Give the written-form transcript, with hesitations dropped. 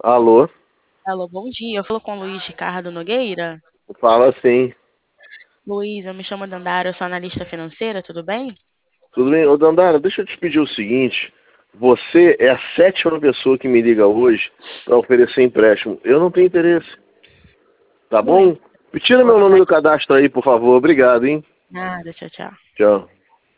Alô? Alô, bom dia. Eu falo com o Luiz Ricardo Nogueira. Fala assim. Luiz, eu me chamo Dandara, eu sou analista financeira, tudo bem? Tudo bem? Ô, Dandara, deixa eu te pedir o seguinte. Você é a sétima pessoa que me liga hoje para oferecer empréstimo. Eu não tenho interesse, tá Luiz, bom? Me tira meu boa nome do tarde. cadastro aí, por favor. Obrigado, hein? Nada, tchau, tchau. Tchau.